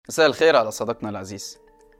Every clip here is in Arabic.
مساء الخير على صديقنا العزيز.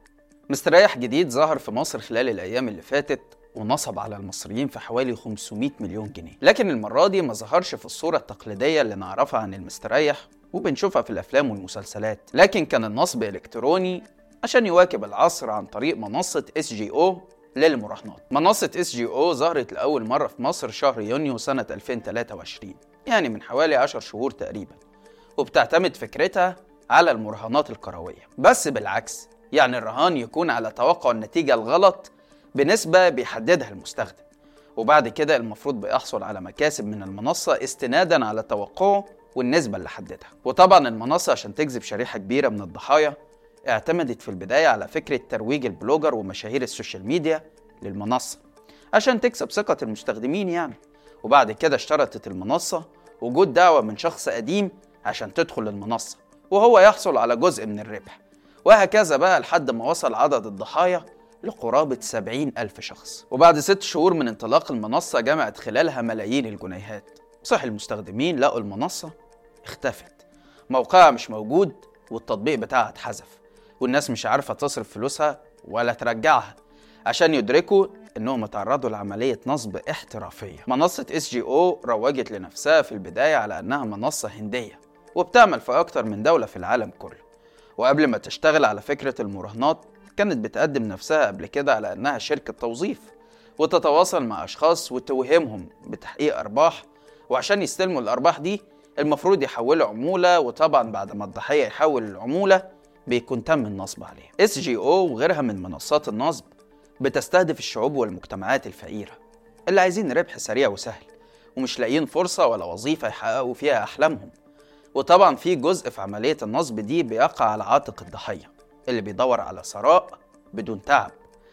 مستريح جديد ظهر في مصر خلال الأيام اللي فاتت ونصب على المصريين في حوالي 500 مليون جنيه، لكن المرة دي ما ظهرش في الصورة التقليدية اللي نعرفها عن المستريح وبنشوفها في الأفلام والمسلسلات، لكن كان النصب إلكتروني عشان يواكب العصر عن طريق منصة SGO للمراهنات. منصة SGO ظهرت لأول مرة في مصر شهر يونيو سنة 2023، يعني من حوالي 10 شهور تقريبا، وبتعتمد فكرتها على المراهنات الكروية، بس بالعكس، يعني الرهان يكون على توقع النتيجة الغلط بنسبة بيحددها المستخدم، وبعد كده المفروض بيحصل على مكاسب من المنصة استنادا على توقعه والنسبة اللي حددها. وطبعا المنصة عشان تجذب شريحة كبيرة من الضحايا اعتمدت في البداية على فكرة ترويج البلوجر ومشاهير السوشيال ميديا للمنصة عشان تكسب ثقة المستخدمين يعني، وبعد كده اشترطت المنصة وجود دعوة من شخص قديم عشان تدخل المنصة وهو يحصل على جزء من الربح، وهكذا بقى لحد ما وصل عدد الضحايا لقرابة 70,000 شخص. وبعد 6 شهور من انطلاق المنصة جمعت خلالها ملايين الجنيهات. صح المستخدمين لقوا المنصة اختفت، موقعها مش موجود والتطبيق بتاعها اتحذف، والناس مش عارفة تصرف فلوسها ولا ترجعها عشان يدركوا انهم اتعرضوا لعملية نصب احترافية. منصة SGO روجت لنفسها في البداية على انها منصة هندية وبتعمل في اكتر من دولة في العالم كله، وقبل ما تشتغل على فكرة المراهنات كانت بتقدم نفسها قبل كده على انها شركة توظيف وتتواصل مع اشخاص وتوهمهم بتحقيق ارباح، وعشان يستلموا الارباح دي المفروض يحولوا عمولة، وطبعا بعد ما الضحية يحول العمولة بيكون تم النصب عليه. SGO وغيرها من منصات النصب بتستهدف الشعوب والمجتمعات الفقيرة اللي عايزين ربح سريع وسهل ومش لاقيين فرصة ولا وظيفة يحققوا فيها أحلامهم، وطبعا في جزء في عملية النصب دي بيقع على عاتق الضحية اللي بيدور على ثراء بدون تعب،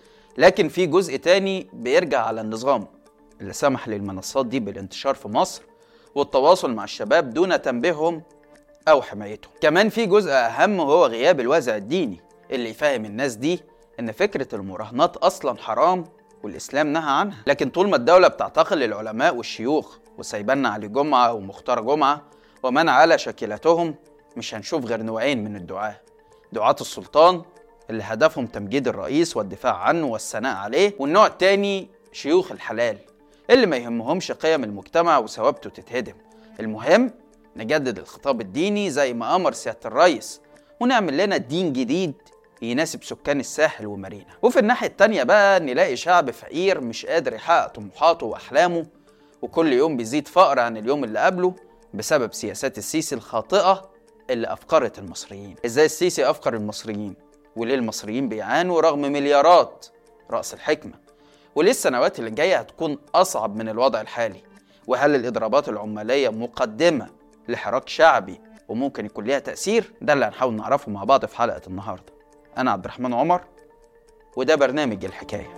لكن في جزء تاني بيرجع على النظام اللي سمح للمنصات دي بالانتشار في مصر والتواصل مع الشباب دون تنبيههم أو حمايتهم. كمان في جزء أهم وهو غياب الوازع الديني اللي يفهم الناس دي إن فكرة المراهنات أصلا حرام والإسلام نهى عنها، لكن طول ما الدولة بتعتقل العلماء والشيوخ وسايبنا علي جمعة ومختار جمعة ومن على شكلتهم مش هنشوف غير نوعين من الدعاة: دعاة السلطان اللي هدفهم تمجيد الرئيس والدفاع عنه والثناء عليه، والنوع التاني شيوخ الحلال اللي ما يهمهمش قيم المجتمع وثوابته تتهدم، المهم نجدد الخطاب الديني زي ما أمر سيادة الرئيس ونعمل لنا دين جديد يناسب سكان الساحل ومارينا. وفي الناحية التانية بقى نلاقي شعب فقير مش قادر يحقق طموحاته وأحلامه، وكل يوم بيزيد فقر عن اليوم اللي قبله بسبب سياسات السيسي الخاطئة اللي أفقرت المصريين. إزاي السيسي أفقر المصريين؟ وليه المصريين بيعانوا رغم مليارات رأس الحكمة؟ وليه السنوات اللي جاية هتكون أصعب من الوضع الحالي؟ وهل الإضرابات العمالية مقدمة لحراك شعبي وممكن يكون ليها تأثير؟ ده اللي هنحاول نعرفه مع بعض في حلقة النهاردة. أنا عبد الرحمن عمر وده برنامج الحكاية.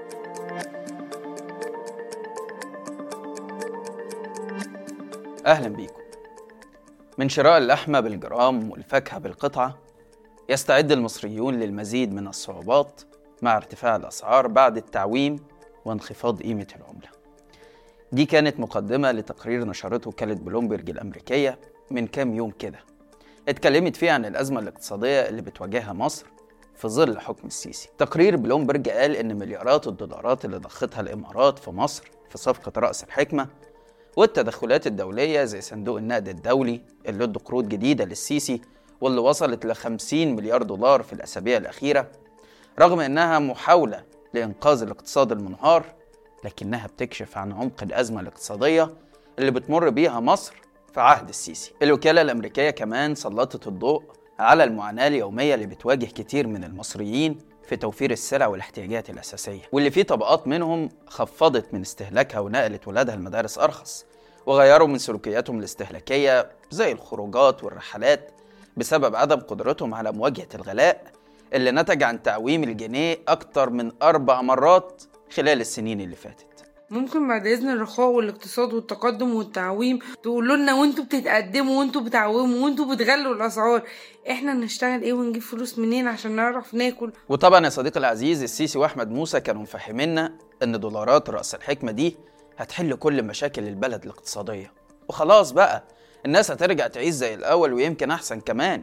أهلا بيكم. من شراء اللحمة بالجرام والفاكهة بالقطعة يستعد المصريون للمزيد من الصعوبات مع ارتفاع الأسعار بعد التعويم وانخفاض قيمة العملة. دي كانت مقدمة لتقرير نشرته وكالة بلومبرج الأمريكية من كام يوم كده، اتكلمت فيه عن الأزمة الاقتصادية اللي بتواجهها مصر في ظل حكم السيسي. تقرير بلومبرج قال إن مليارات الدولارات اللي ضختها الإمارات في مصر في صفقة رأس الحكمة والتدخلات الدولية زي صندوق النقد الدولي اللي ادوا قروض جديدة للسيسي واللي وصلت ل$50 مليار في الأسابيع الأخيرة، رغم إنها محاولة لإنقاذ الاقتصاد المنهار، لكنها بتكشف عن عمق الأزمة الاقتصادية اللي بتمر بيها مصر في عهد السيسي. الوكالة الأمريكية كمان سلطت الضوء على المعاناة اليومية اللي بتواجه كتير من المصريين في توفير السلع والاحتياجات الأساسية، واللي فيه طبقات منهم خفضت من استهلاكها ونقلت ولادها المدارس أرخص وغيروا من سلوكياتهم الاستهلاكية زي الخروجات والرحلات بسبب عدم قدرتهم على مواجهة الغلاء اللي نتج عن تعويم الجنيه أكتر من 4 مرات خلال السنين اللي فاتت. ممكن بعد إذن الرخاء والاقتصاد والتقدم والتعويم تقولوا لنا وانتوا بتتقدموا وانتوا بتعوموا وانتوا بتغلوا الأسعار، احنا نشتغل ايه ونجيب فلوس منين عشان نعرف ناكل؟ وطبعا يا صديقي العزيز السيسي وأحمد موسى كانوا مفهمينا ان دولارات رأس الحكمة دي هتحل كل مشاكل البلد الاقتصادية وخلاص بقى الناس هترجع تعيش زي الأول ويمكن أحسن كمان،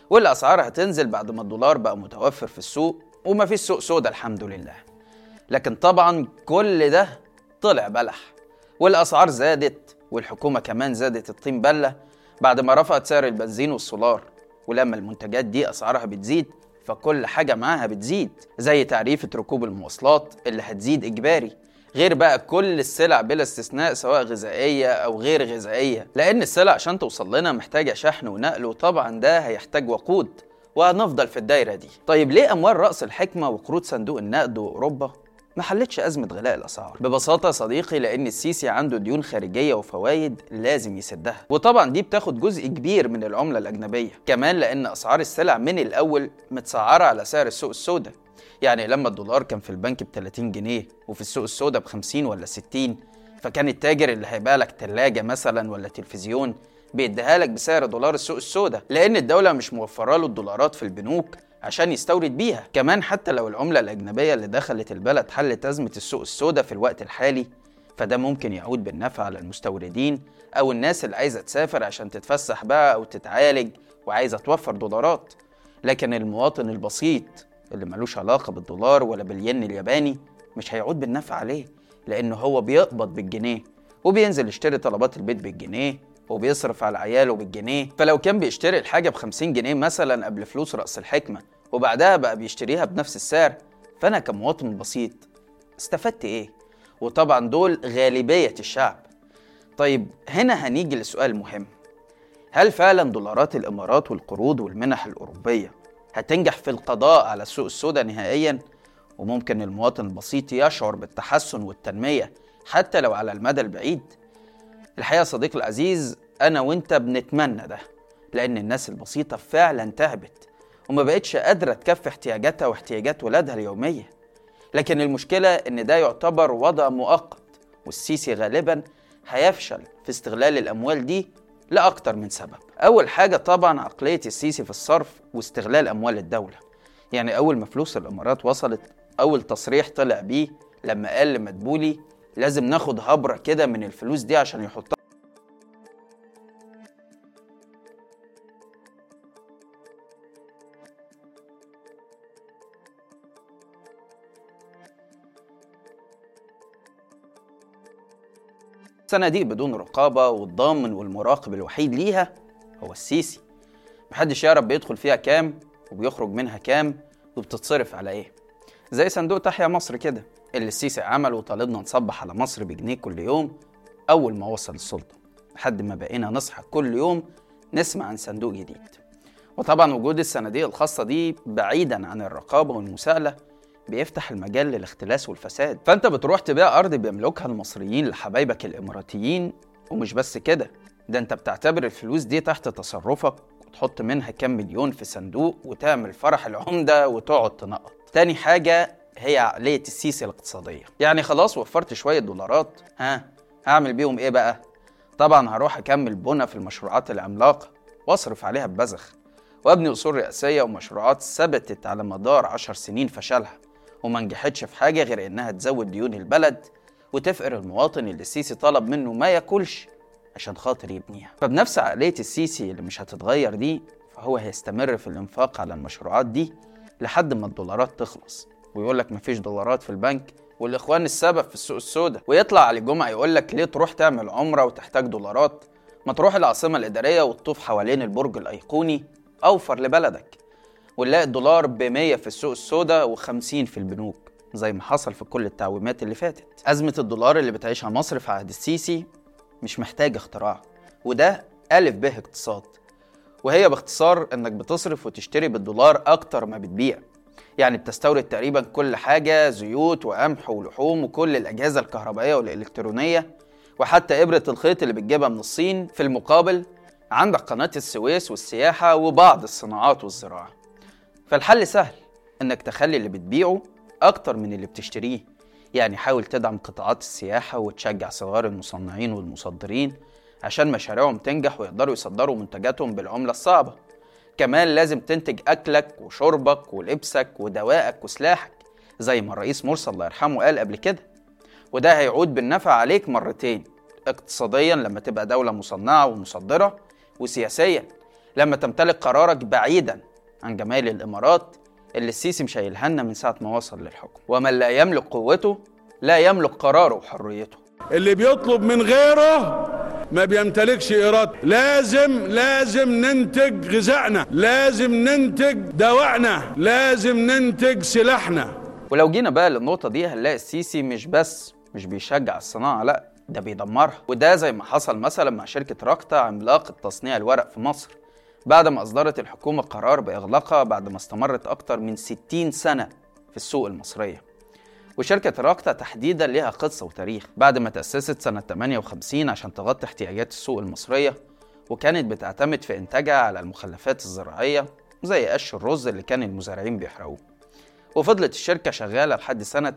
والأسعار هتنزل بعد ما الدولار بقى متوفر في السوق ومفيش سوق سودا الحمد لله. لكن طبعا كل ده طلع بلح، والأسعار زادت، والحكومة كمان زادت الطين بلة بعد ما رفعت سعر البنزين والسولار. ولما المنتجات دي أسعارها بتزيد فكل حاجة معاها بتزيد، زي تعريفة ركوب المواصلات اللي هتزيد إجباري، غير بقى كل السلع بلا استثناء سواء غذائية أو غير غذائية، لأن السلع عشان توصل لنا محتاجة شحن ونقل، وطبعا ده هيحتاج وقود، وهنفضل في الدايرة دي. طيب ليه أموال رأس الحكمة وقروض صندوق النقد وأوروبا ما حلتش أزمة غلاء الأسعار؟ ببساطة صديقي، لأن السيسي عنده ديون خارجية وفوايد لازم يسدها، وطبعا دي بتاخد جزء كبير من العملة الأجنبية، كمان لأن أسعار السلع من الأول متسعرة على سعر السوق السوداء. يعني لما الدولار كان في البنك ب30 جنيه وفي السوق السوداء ب50 ولا 60، فكان التاجر اللي هيبيع لك تلاجة مثلا ولا تلفزيون بيديها لك بسعر دولار السوق السوداء، لأن الدولة مش موفرة له الدولارات في البنوك عشان يستورد بيها. كمان حتى لو العملة الأجنبية اللي دخلت البلد حلت أزمة السوق السوداء في الوقت الحالي، فده ممكن يعود بالنفع على المستوردين أو الناس اللي عايزة تسافر عشان تتفسح بقى أو تتعالج وعايزة توفر دولارات. لكن المواطن البسيط اللي ملوش علاقة بالدولار ولا بالين الياباني مش هيعود بالنفع عليه، لأنه هو بيقبض بالجنيه وبينزل يشتري طلبات البيت بالجنيه وبيصرف على عياله بالجنيه. فلو كان بيشتري الحاجة ب50 جنيه مثلا قبل فلوس رأس الحكمة وبعدها بقى بيشتريها بنفس السعر، فأنا كمواطن بسيط استفدت إيه؟ وطبعا دول غالبية الشعب. طيب هنا هنيجي لسؤال مهم، هل فعلا دولارات الإمارات والقروض والمنح الأوروبية هتنجح في القضاء على السوق السوداء نهائيا؟ وممكن المواطن البسيط يشعر بالتحسن والتنمية حتى لو على المدى البعيد؟ الحقيقة صديقي العزيز، أنا وإنت بنتمنى ده، لأن الناس البسيطة فعلا تعبت وما بقتش قادرة تكفي احتياجاتها واحتياجات ولادها اليومية. لكن المشكلة إن ده يعتبر وضع مؤقت، والسيسي غالبا هيفشل في استغلال الأموال دي لأكتر من سبب. أول حاجة طبعا عقلية السيسي في الصرف واستغلال أموال الدولة. يعني أول ما فلوس الإمارات وصلت، أول تصريح طلع بيه لما قال لمدبولي لازم ناخد هبرة كده من الفلوس دي عشان يحطها صناديق بدون رقابة، والضامن والمراقب الوحيد ليها هو السيسي. محدش يعرف بيدخل فيها كام وبيخرج منها كام وبتتصرف على ايه، زي صندوق تحيا مصر كده اللي السيسي عمل وطالبنا نصبح على مصر بجنيه كل يوم أول ما وصل السلطة، لحد ما بقينا نصحى كل يوم نسمع عن صندوق جديد. وطبعا وجود الصناديق الخاصة دي بعيدا عن الرقابة والمساءلة بيفتح المجال للاختلاس والفساد. فأنت بتروح تبيع أرض بيملكها المصريين لحبايبك الإماراتيين، ومش بس كده، ده أنت بتعتبر الفلوس دي تحت تصرفك وتحط منها كام مليون في صندوق وتعمل فرح العمدة وتقعد تنقط. تاني حاجة هي عقلية السيسي الاقتصادية. يعني خلاص وفرت شوية دولارات، هعمل بيهم ايه بقى؟ طبعا هروح اكمل بنى في المشروعات العملاقة واصرف عليها ببذخ، وابني اصول رئاسية ومشروعات ثبتت على مدار 10 سنين فشلها وما نجحتش في حاجة غير انها تزود ديون البلد وتفقر المواطن اللي السيسي طلب منه ما ياكلش عشان خاطر يبنيها. فبنفس عقلية السيسي اللي مش هتتغير دي، فهو هيستمر في الانفاق على المشروعات دي لحد ما الدولارات تخلص، ويقول لك مفيش دولارات في البنك والاخوان السبب في السوق السوداء، ويطلع على الجمعة يقول لك ليه تروح تعمل عمرة وتحتاج دولارات؟ ما تروح العاصمة الإدارية وتطوف حوالين البرج الأيقوني أوفر لبلدك، ونلاقي الدولار ب100 في السوق السوداء و50 في البنوك زي ما حصل في كل التعويمات اللي فاتت. أزمة الدولار اللي بتعيشها مصر في عهد السيسي مش محتاج اختراع، وده ألف به اقتصاد، وهي باختصار انك بتصرف وتشتري بالدولار اكتر ما بتبيع. يعني بتستورد تقريبا كل حاجة، زيوت وقمح ولحوم وكل الأجهزة الكهربائية والإلكترونية وحتى إبرة الخيط اللي بتجيبها من الصين. في المقابل عندك قناة السويس والسياحة وبعض الصناعات والزراعة. فالحل سهل، انك تخلي اللي بتبيعه اكتر من اللي بتشتريه. يعني حاول تدعم قطاعات السياحة وتشجع صغار المصنعين والمصدرين عشان مشاريعهم تنجح ويقدروا يصدروا منتجاتهم بالعملة الصعبة. كمان لازم تنتج أكلك وشربك ولبسك ودوائك وسلاحك زي ما الرئيس مرسي الله يرحمه قال قبل كده، وده هيعود بالنفع عليك مرتين: اقتصاديا لما تبقى دولة مصنعة ومصدرة، وسياسيا لما تمتلك قرارك بعيدا عن جمال الإمارات اللي السيسي مشايلها لنا من ساعة ما وصل للحكم. ومن لا يملك قوته لا يملك قراره وحريته. اللي بيطلب من غيره ما بيمتلكش إرادة. لازم ننتج غذائنا، لازم ننتج دواءنا، لازم ننتج سلاحنا. ولو جينا بقى للنقطة دي هنلاقي السيسي مش بيشجع الصناعة، لا ده بيدمرها. وده زي ما حصل مثلا مع شركة راكتا عملاقة تصنيع الورق في مصر، بعد ما أصدرت الحكومة قرار بإغلاقها بعد ما استمرت أكتر من 60 سنة في السوق المصرية. وشركة راكتا تحديدا لها قصة وتاريخ، بعد ما تأسست سنة 58 عشان تغطي احتياجات السوق المصرية، وكانت بتعتمد في إنتاجها على المخلفات الزراعية زي قش الرز اللي كان المزارعين بيحرقوه. وفضلت الشركة شغالة لحد سنة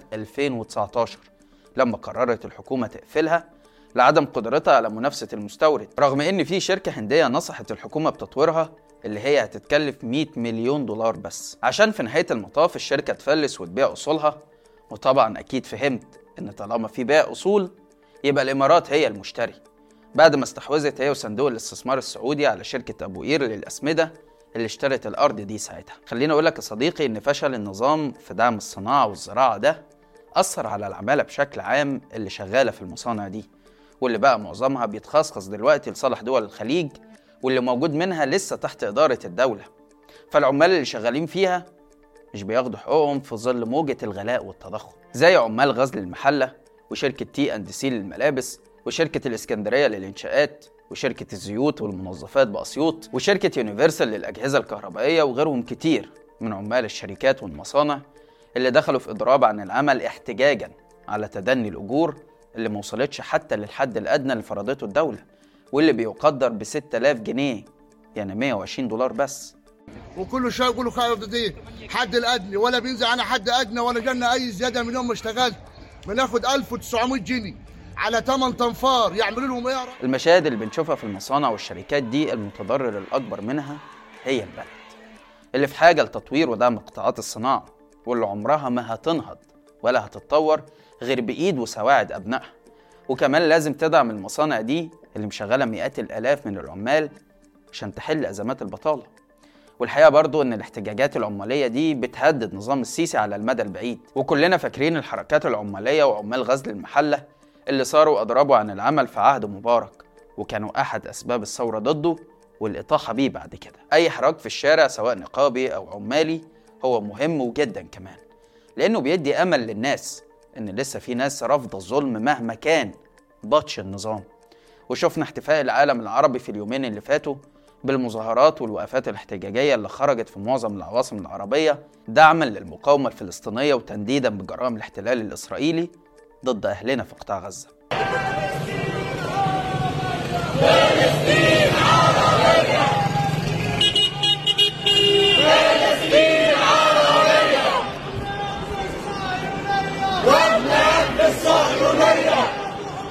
2019 لما قررت الحكومة تقفلها لعدم قدرتها على منافسة المستورد، رغم إن في شركة هندية نصحت الحكومة بتطويرها اللي هي هتتكلف 100 مليون دولار بس، عشان في نهاية المطاف الشركة تفلس وتبيع أصولها. وطبعا أكيد فهمت إن طالما في بيع أصول يبقى الإمارات هي المشتري، بعد ما استحوذت هي وصندوق الاستثمار السعودي على شركة أبو قير للأسمدة اللي اشترت الأرض دي ساعتها. خليني أقول لك يا صديقي إن فشل النظام في دعم الصناعة والزراعة ده أثر على العمالة بشكل عام اللي شغالة في المصانع دي، واللي بقى معظمها بيتخصص دلوقتي لصالح دول الخليج، واللي موجود منها لسه تحت إدارة الدولة. فالعمال اللي شغالين فيها مش بياخدوا حقوقهم في ظل موجة الغلاء والتضخم، زي عمال غزل المحلة وشركة T&C للملابس وشركة الإسكندرية للإنشاءات وشركة الزيوت والمنظفات بأسيوط وشركة يونيفرسال للأجهزة الكهربائية وغيرهم كتير من عمال الشركات والمصانع اللي دخلوا في إضراب عن العمل احتجاجا على تدني الأجور اللي موصلتش حتى للحد الأدنى اللي فرضته الدولة، واللي بيقدر ب 6000 جنيه يعني 120 دولار بس. وكل شيء يقولوا خالد حد الأدنى، ولا بينزل عنا حد أدنى ولا جالنا أي زيادة من يوم ما اشتغلت. بناخد 1900 جنيه على 8 تنفار يعملوا لهم ايه؟ المشاهد اللي بنشوفها في المصانع والشركات دي المتضرر الأكبر منها هي البلد، اللي في حاجة لتطوير ودعم قطاعات الصناعة، واللي عمرها ما هتنهض ولا هتتطور غير بإيد وسواعد أبنائها. وكمان لازم تدعم المصانع دي اللي مشغلة مئات الآلاف من العمال عشان تحل أزمات البطالة. والحقيقة برضو إن الاحتجاجات العمالية دي بتهدد نظام السيسي على المدى البعيد، وكلنا فاكرين الحركات العمالية وعمال غزل المحلة اللي صاروا أضربوا عن العمل في عهد مبارك، وكانوا أحد أسباب الثورة ضده والإطاحة بيه بعد كده. أي حراك في الشارع سواء نقابي أو عمالي هو مهم وجدا كمان، لأنه بيدي أمل للناس إن لسه في ناس رافضة الظلم مهما كان بطش النظام. وشفنا احتفاء العالم العربي في اليومين اللي فاتوا بالمظاهرات والوقفات الاحتجاجية اللي خرجت في معظم العواصم العربية دعما للمقاومة الفلسطينية وتنديدا بجرائم الاحتلال الإسرائيلي ضد أهلنا في قطاع غزة. فلسطين عربية، فلسطين عربية، وابنك بالصهيونية.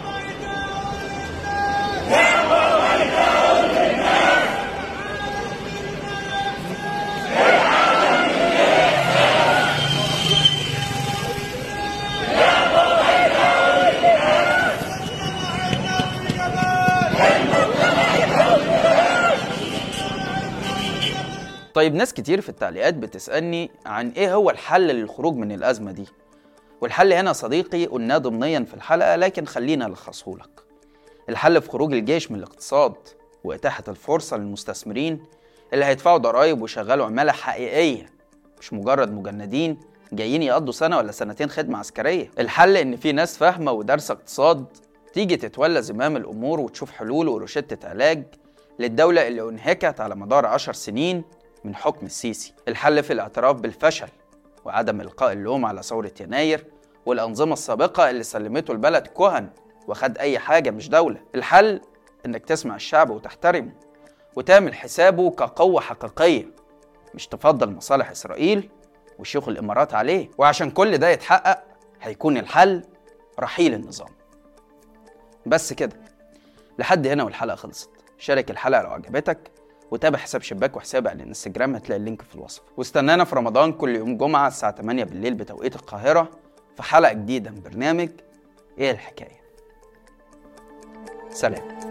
طيب ناس كتير في التعليقات بتسألني عن ايه هو الحل للخروج من الأزمة دي، والحل هنا صديقي قلناه ضمنيا في الحلقة لكن خلينا نلخصهولك. الحل في خروج الجيش من الاقتصاد وإتاحة الفرصة للمستثمرين اللي هيدفعوا ضرائب ويشغلوا عمالة حقيقية مش مجرد مجندين جايين يقضوا سنة ولا سنتين خدمة عسكرية. الحل إن في ناس فاهمة ودارسة اقتصاد تيجي تتولى زمام الأمور وتشوف حلول وروشتة علاج للدولة اللي انهكت على مدار 10 سنين من حكم السيسي. الحل في الاعتراف بالفشل وعدم إلقاء اللوم على ثورة يناير والأنظمة السابقة اللي سلمته البلد كهن وخد أي حاجة مش دولة. الحل إنك تسمع الشعب وتحترمه وتعمل حسابه كقوة حقيقية، مش تفضل مصالح إسرائيل وشيوخ الإمارات عليه. وعشان كل ده يتحقق هيكون الحل رحيل النظام. بس كده، لحد هنا والحلقة خلصت. شارك الحلقة لو عجبتك وتابع حساب شباك وحسابي على الانستجرام، هتلاقي اللينك في الوصف. واستنانا في رمضان كل يوم جمعة الساعة 8 بالليل بتوقيت القاهرة في حلقة جديدة من برنامج ايه الحكاية. سلام.